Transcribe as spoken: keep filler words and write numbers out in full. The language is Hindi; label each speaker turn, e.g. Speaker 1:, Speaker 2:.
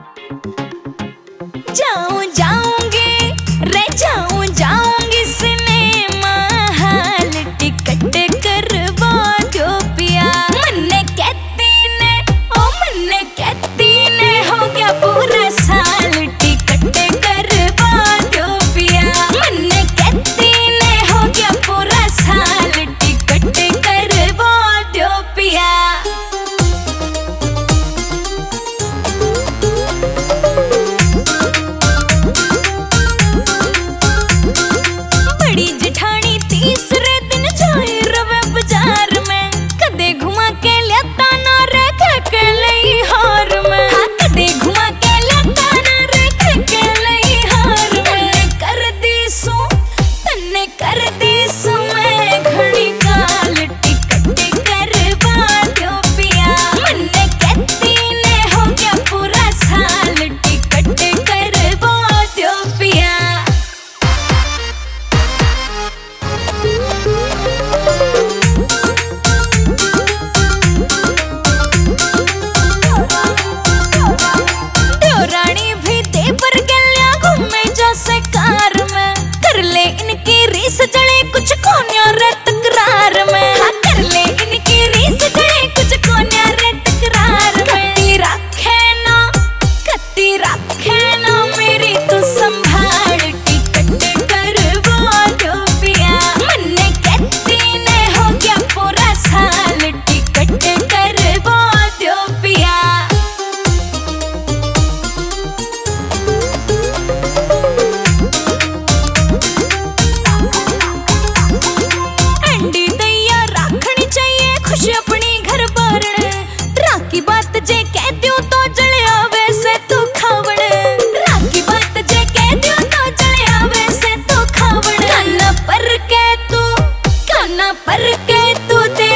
Speaker 1: जाऊं जाऊंगी रे जाऊं जाऊंगी सिनेमा हाल टिकट करवा दो पिया। मन्ने कहती ने ओ मन्ने कहती ने हो गया पूरा साल टिकट करवा दो पिया। मन्ने कहती ने हो गया पूरा साल टिकट करवा दो पिया। सजने कुछ कोन्या रे तकरार में, हाँ कर ले इनकी रीस जड़े कुछ कोन्या रे तकरार में। कत्ती रखे ना कत्ती रखे ना मेरी तू संभाल टिकट करवा दो पिया। मन्ने कहती ने हो गया पूरा साल टिकट करवा दो पिया। अपनी घर बारण राखी बात जे कह दियो तो जलिया वैसे तू खावण। राखी बात जे कह दियो तो जलिया वैसे तू खावण। काना पर के तू काना पर के तू दे